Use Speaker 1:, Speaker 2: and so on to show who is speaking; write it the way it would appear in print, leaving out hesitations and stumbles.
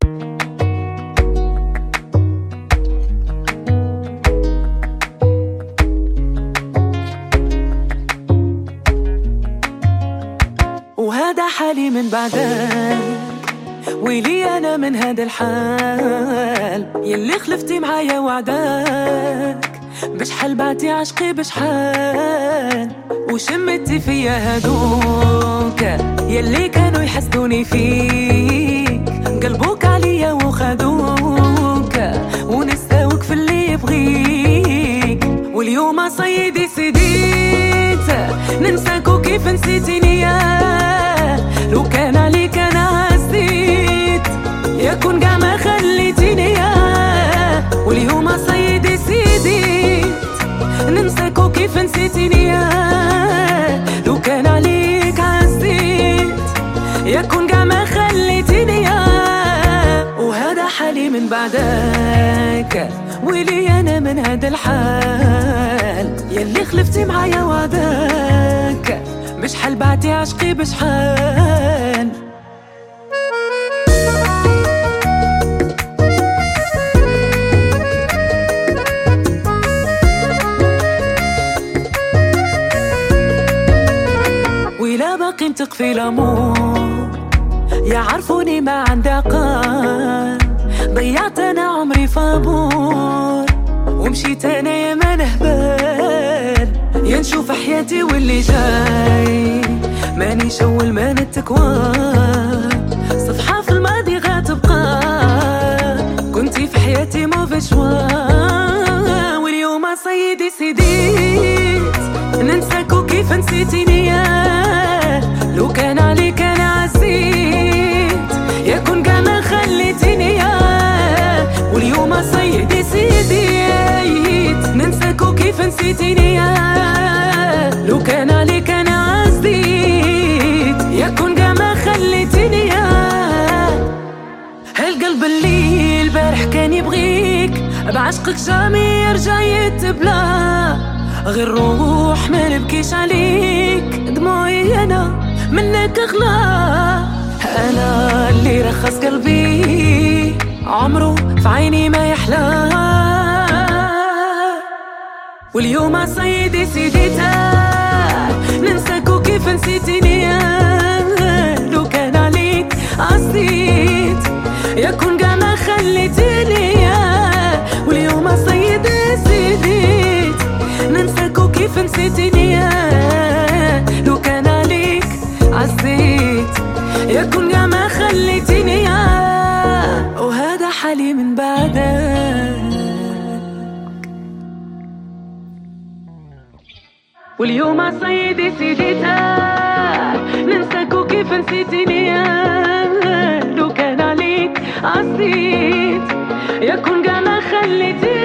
Speaker 1: وهذا حالي من بعدك، ويلي أنا من هذا الحال يلي خلفتي معايا وعدك. بشحال بعتي عشقي بشحال، وشمتي فيا هادوك يلي كانوا يحسدوني فيك، قلبوك عليا وخدوك ونساوك في اللي يبغيك. واليوم صيدي سديت ننساك وكيف نسيتيني يا، لو كان عليك انا عزيت يكون قاع ما خليتيني يا. واليوم صيدي سديت ننساك وكيف نسيتيني يا، لو كان عليك عزيت يكون قاع ما خليتيني يا. وهذا حالي من بعدك، ويلي أنا من هذا الحال يلي خلفتي معايا وعدك. بشحال بعتي عشقي بشحال. ولا باقي متق في الأمور، يعرفوني ما عندي عقل. ضيعت أنا عمري فابور، ومشيت أنا يا ما نهبل. يا نشوف حياتي واللي جاي ماني شول ما نتكوى، صفحة في الماضي غتبقى كنتي في حياتي موفي شوا. واليوم صيدي سديت ننساك وكيف نسيتيني يا، لو كان عليك أنا عزيت يكون قاع ما خليتيني يا. واليوم صيدي سديت ننساك وكيف نسيتيني يا، لو كان عليك أنا عزيت يكون قاع ما خليتيني يا. هالقلب اللي البارح كان يبغيك بعشقك جامي يرجع يتبلى، غير روح ما نبكيش عليك دموعي أنا منك أغلى. أنا اللي رخص قلبي عمره في عيني ما يحلى. واليوم صيدي سديتها ننساك وكيف نسيتيني يا، لو كان عليك عزيت يكون قاع ما خليتيني يا. واليوم صيدي سديت ننساك وكيف نسيتيني يا، لو كان عليك عزيت يكون قاع ما خليتيني يا. وهذا حالي من بعدك، واليوم صيدي سديتها ننساك وكيف نسيتيني يا، لو كان عليك عزيت يكون قاع ما خليتيني